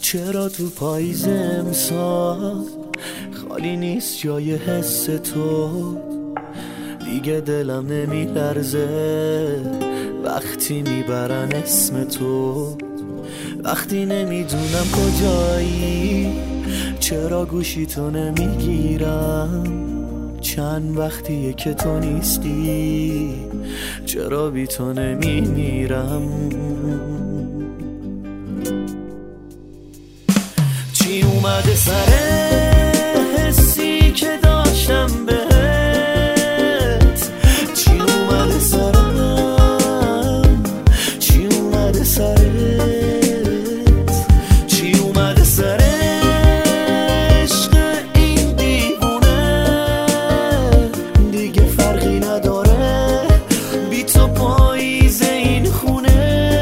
چرا تو پاییز امسال خالی نیست جای حس تو؟ دیگه دلم نمیلرزه وقتی میبرن اسم تو. وقتی نمیدونم کجایی چرا گوشی تو نمیگیرم؟ چند وقتیه که تو نیستی چرا بی تو نمیمیرم؟ چی اومده سر حسی که داشتم بهت؟ چی اومده سرم؟ چی اومده سرت؟ چی اومده سر عشق این دیوونه؟ دیگه فرقی نداره بی تو پاییز این خونه.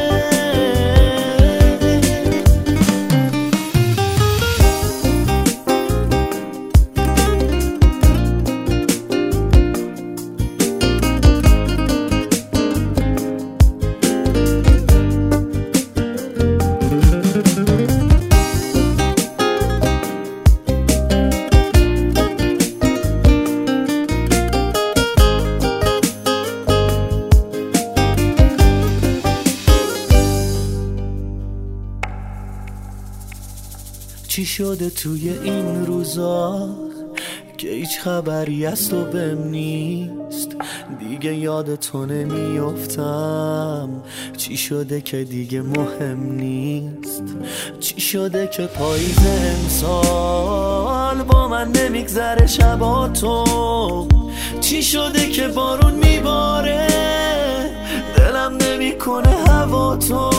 چی شده توی این روزا که هیچ خبری از تو بهم نیست؟ دیگه یاد تو نمیافتم. چی شده که دیگه مهم نیست؟ چی شده که پاییز امسال با من نمیگذره شبا تو؟ چی شده که بارون میباره دلم نمیکنه هوا تو؟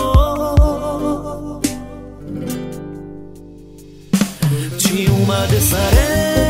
چی اومده سر